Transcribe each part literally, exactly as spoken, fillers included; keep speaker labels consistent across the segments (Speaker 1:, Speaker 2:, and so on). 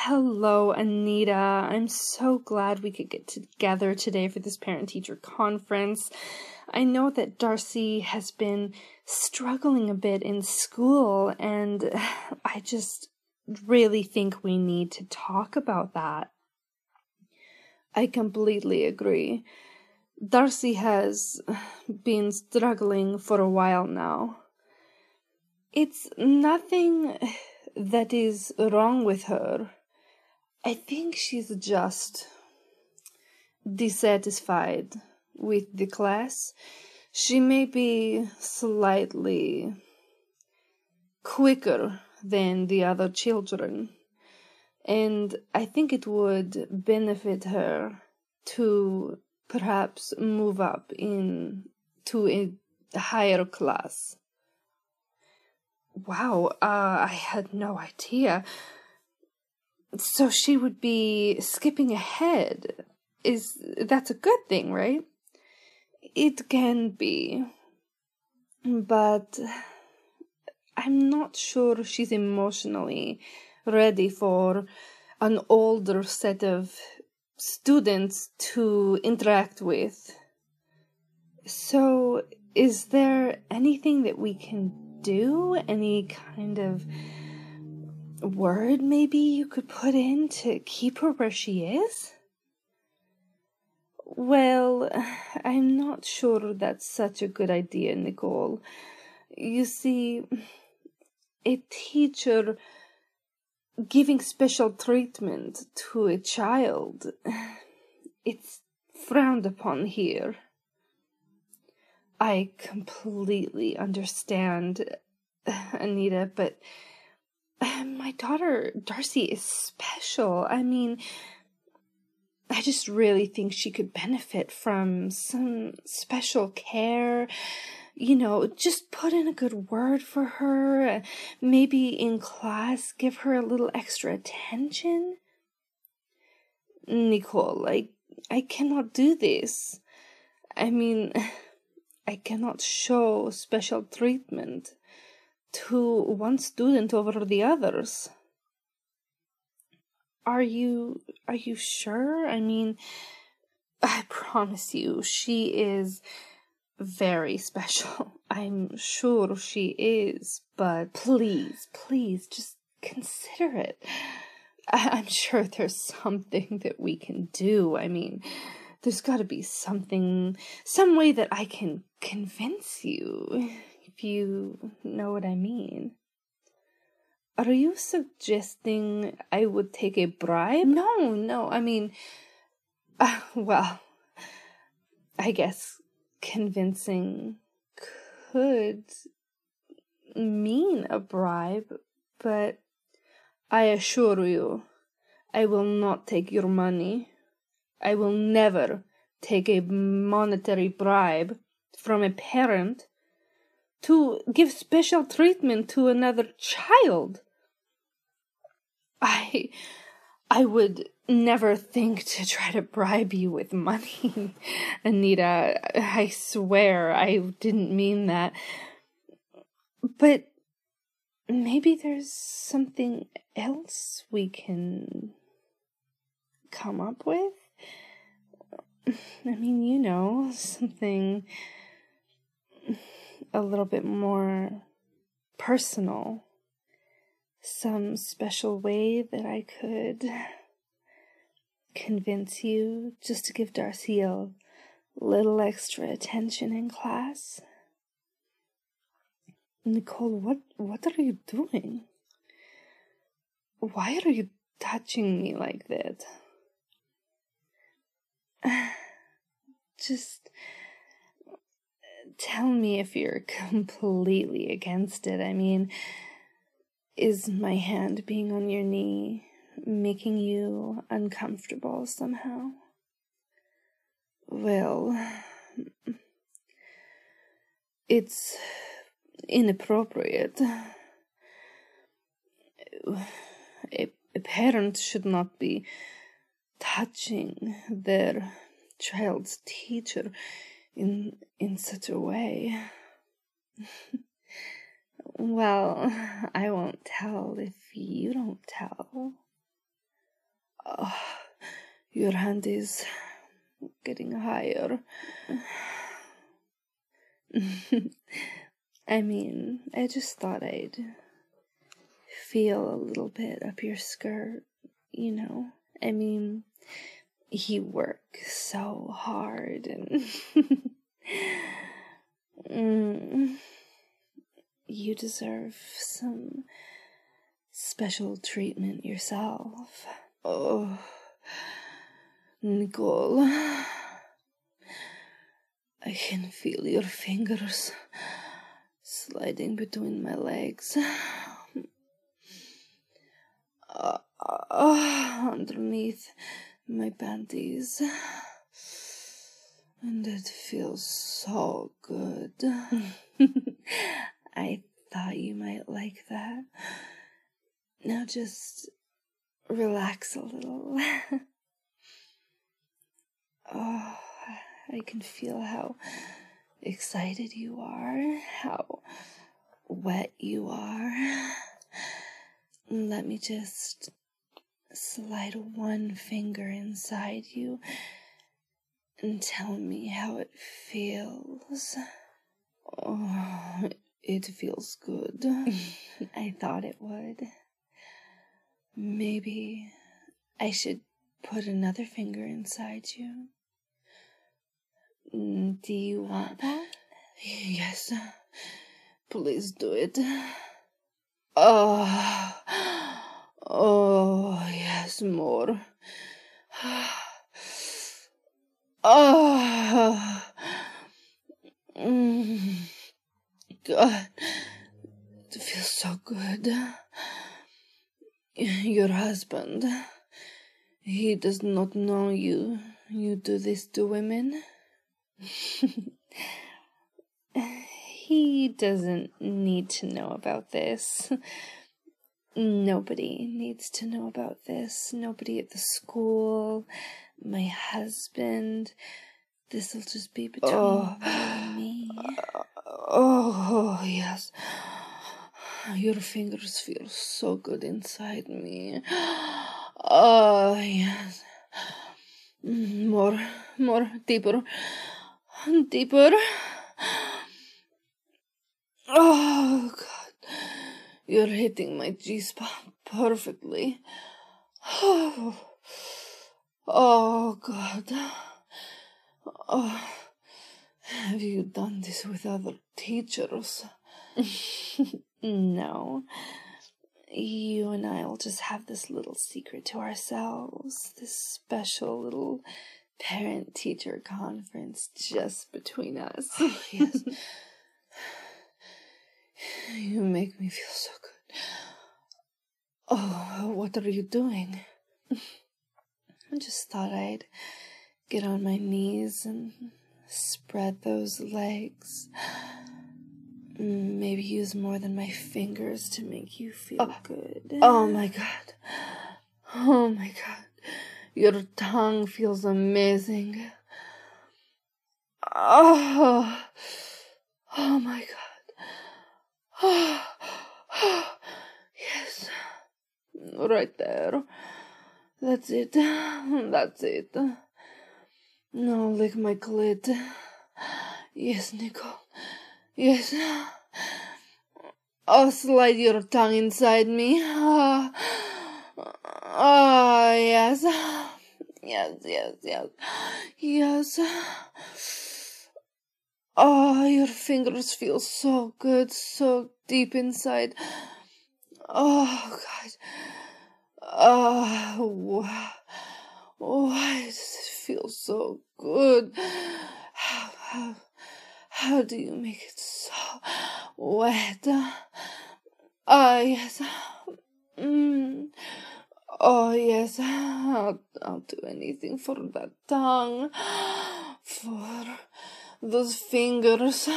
Speaker 1: Hello, Anita. I'm so glad we could get together today for this parent-teacher conference. I know that Darcy has been struggling a bit in school, and I just really think we need to talk about that. I completely agree. Darcy has been struggling for a while now. It's nothing that is wrong with her. I think she's just dissatisfied with the class. She may be slightly quicker than the other children, and I think it would benefit her to perhaps move up in to a higher class. Wow, uh, I had no idea. So she would be skipping ahead. Is that's a good thing, right? It can be, but I'm not sure she's emotionally ready for an older set of students to interact with. So, is there anything that we can do? Any kind of word maybe you could put in to keep her where she is? Well, I'm not sure that's such a good idea, Nicole. You see, a teacher giving special treatment to a child, it's frowned upon here. I completely understand, Anita, but my daughter, Darcy, is special. I mean, I just really think she could benefit from some special care. You know, just put in a good word for her. Maybe in class, give her a little extra attention. Nicole, I, I cannot do this. I mean, I cannot show special treatment to one student over the others. Are you, are you sure? I mean, I promise you, she is very special. I'm sure she is, but please, please, just consider it. I- I'm sure there's something that we can do. I mean, there's got to be something, some way that I can convince you, if you know what I mean. Are you suggesting I would take a bribe? No, no, I mean, uh, well, I guess convincing could mean a bribe, but I assure you, I will not take your money. I will never take a monetary bribe from a parent to give special treatment to another child. I, I would never think to try to bribe you with money, Anita. I swear I didn't mean that. But maybe there's something else we can come up with? I mean, you know, something a little bit more personal. Some special way that I could convince you just to give Darcy a little extra attention in class. Nicole, what, what are you doing? Why are you touching me like that? Just tell me if you're completely against it. I mean, is my hand being on your knee making you uncomfortable somehow? Well, it's inappropriate. A, a parent should not be touching their child's teacher in in such a way. Well, I won't tell if you don't tell. Your hand is getting higher. I mean, I just thought I'd feel a little bit up your skirt, you know. I mean, you work so hard and mm, you deserve some special treatment yourself. Oh, Nicole, I can feel your fingers sliding between my legs. Uh, uh, underneath my panties. And it feels so good. I thought you might like that. Now just relax a little. Oh, I can feel how excited you are, how wet you are. Let me just slide one finger inside you and tell me how it feels. Oh, it feels good. I thought it would. Maybe I should put another finger inside you. Do you want that? Yes. Please do it. Oh, oh, yes, more. Oh, mm, God, it feels so good. Your husband, he does not know you. You do this to women. He doesn't need to know about this. Nobody needs to know about this. Nobody at the school, my husband. This'll just be between oh. you and me. Oh, yes. Your fingers feel so good inside me. Oh, yes. More, more, deeper, deeper. Oh, God. You're hitting my G-spot perfectly. Oh, oh God. Oh, have you done this with other teachers? No. You and I will just have this little secret to ourselves. This special little parent-teacher conference just between us. Oh, yes. You make me feel so good. Oh, what are you doing? I just thought I'd get on my knees and spread those legs. Maybe use more than my fingers to make you feel oh, good. Oh my God. Oh my God. Your tongue feels amazing. Oh, oh my God. Oh, oh, yes. Right there. That's it. That's it. Now lick my clit. Yes, Nicole. Yes. Oh, slide your tongue inside me. Oh, oh yes. Yes, yes, yes. Yes. Oh, your fingers feel so good, so deep inside. Oh, God. Oh, why does it feel so good? How, how, how do you make it so wet? Ah, yes. Mm. Oh, yes. I'll, I'll do anything for that tongue, for those fingers.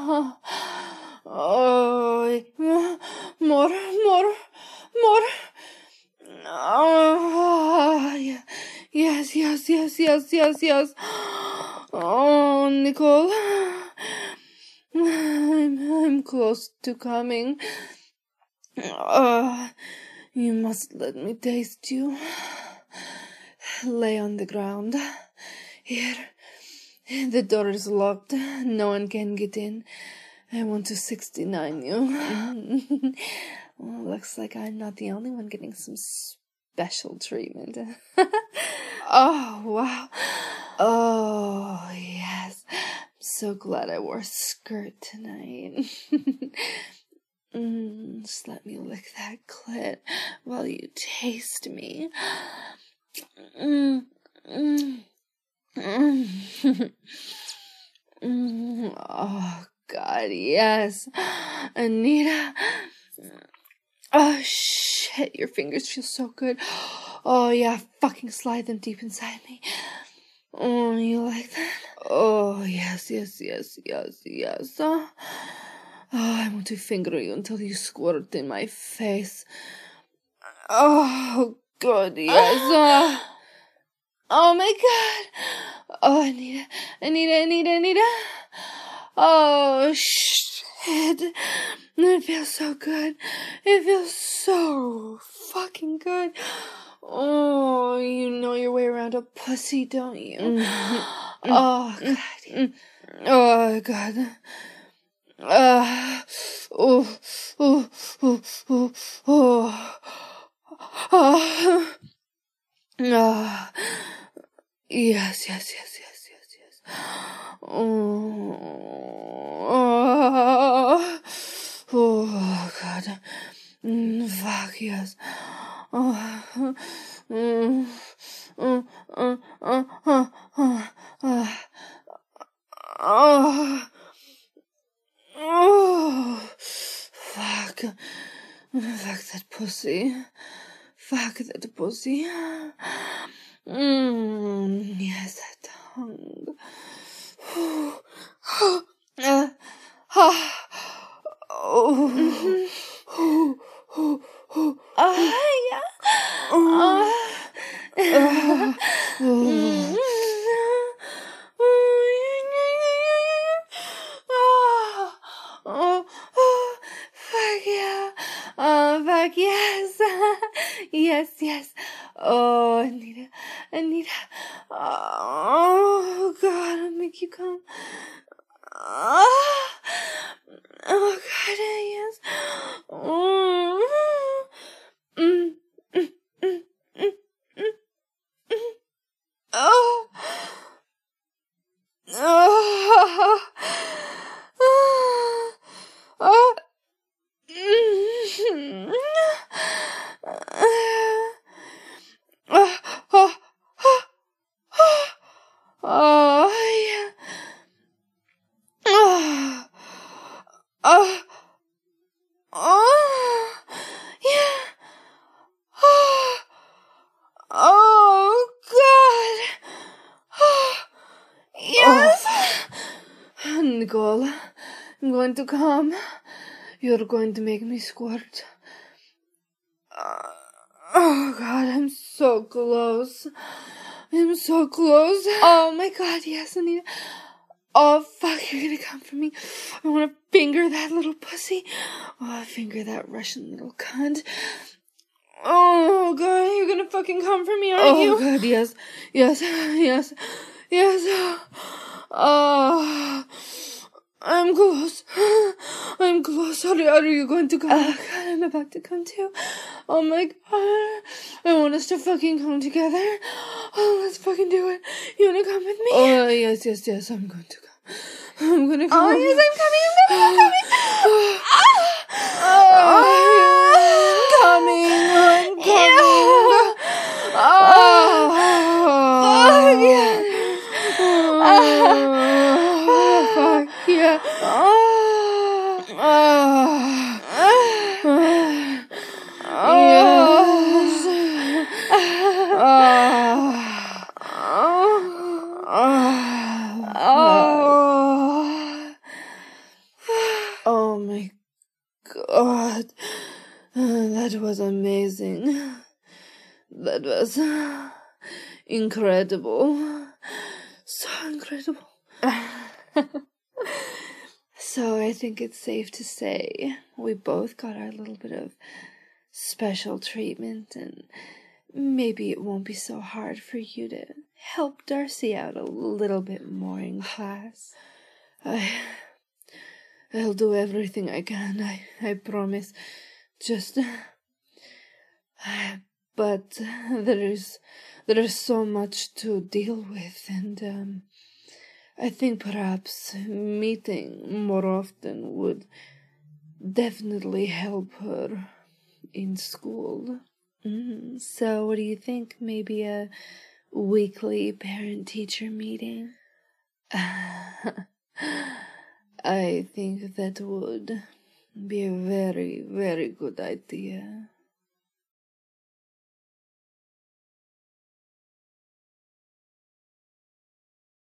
Speaker 1: Oh, more, more, more. Oh, yeah. Yes, yes, yes, yes, yes, yes. Oh, Nicole. I'm, I'm close to coming. Uh, you must let me taste you. lay on the ground. Here. The door is locked. No one can get in. I want to sixty-nine you. Well, looks like I'm not the only one getting some special treatment. Oh, wow. Oh, yes. I'm so glad I wore a skirt tonight. mm, just let me lick that clit while you taste me. Mm, mm, mm. mm, oh, God, yes. Anita. Oh, shit, your fingers feel so good. Oh, yeah, fucking slide them deep inside me. Oh, you like that? Oh, yes, yes, yes, yes, yes. Oh, oh, I want to finger you until you squirt in my face. Oh, good, yes. Oh, oh my God. Oh, Anita, Anita, Anita, Anita. Oh, shit. It feels so good. It feels so fucking good. Oh, you know your way around a pussy, don't you? Mm-hmm. Oh, God. Oh, God. Uh, oh, oh, oh, oh, oh. Oh. Oh. Yes, yes, yes, yes, yes, yes. Oh. Oh. Oh, God. Mm, fuck, yes. Oh. Mm. Mm. Uh, uh, uh, uh, uh. Oh. Oh. Fuck. Fuck that pussy. Fuck that pussy. Mm. Yes, that tongue. uh. Oh. Oh. Oh. Oh. Oh, yeah. Oh. Uh, oh. Oh, oh, fuck yeah. Oh, fuck yes. Yes, yes. Oh, Anita, Anita. Oh, God, I'll make you come. Oh, oh God, yes. Oh. Mm, mm, mm, mm, mm, mm. Oh. Oh. Oh. Oh. Mm. Oh. Oh. Oh. Oh, yeah. Oh. Oh. Oh. Yeah. Oh. Oh, God. Oh. Yes. Oh. Nicole, I'm going to come. You're going to make me squirt. Uh, oh, God, I'm so close. I'm so close. Oh, my God, yes, Anita. Oh, fuck, you're gonna come for me. I want to finger that little pussy. Oh, finger that Russian little cunt. Oh, God, you're gonna fucking come for me, aren't oh, you? Oh, God, yes. Yes, yes, yes. Oh, I'm close. I'm close. How are you going to come? Oh, God, I'm about to come too. Oh, my God. I want us to fucking come together. Oh, let's fucking do it. You wanna come with me? Oh, yes, yes, yes, I'm going to come. I'm gonna come. Oh, yes, I'm coming, I'm coming, I'm coming. Oh, I'm coming, I'm coming. Oh, fuck, yeah. Oh, fuck, yeah. Oh, yes. Oh, oh my God. That was amazing. That was incredible. So incredible. So I think it's safe to say we both got our little bit of special treatment, and maybe it won't be so hard for you to help Darcy out a little bit more in class. I, I'll do everything I can, I, I promise. Just, but there is, there is so much to deal with, and, um, I think perhaps meeting more often would definitely help her in school. Mm, so what do you think? Maybe a weekly parent-teacher meeting? I think that would be a very, very good idea.